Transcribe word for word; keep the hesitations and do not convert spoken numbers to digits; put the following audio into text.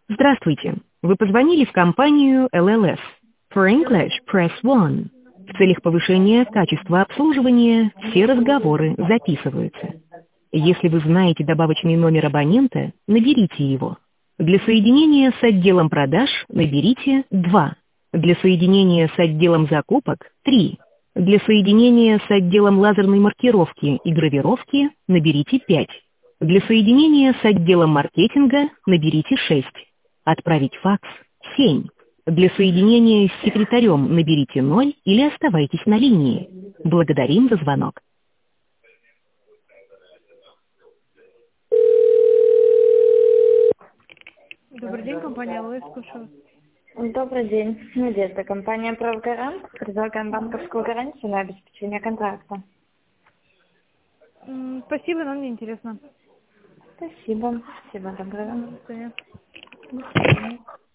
Здравствуйте. Вы позвонили в компанию эл эл эс. For English, press one. В целях повышения качества обслуживания все разговоры записываются. Если вы знаете добавочный номер абонента, наберите его. Для соединения с отделом продаж наберите два. Для соединения с отделом закупок – три. Для соединения с отделом лазерной маркировки и гравировки наберите пять. Для соединения с отделом маркетинга наберите шесть. Отправить факс – семь. Для соединения с секретарем наберите ноль или оставайтесь на линии. Благодарим за звонок. Добрый день, компания эл эл эс, слушаю. Добрый день. Надежда, компания «Правгарант». Предлагаем банковскую гарантию на обеспечение контракта. М, Спасибо, нам не интересно. Спасибо. Всего доброго. До свидания. До свидания.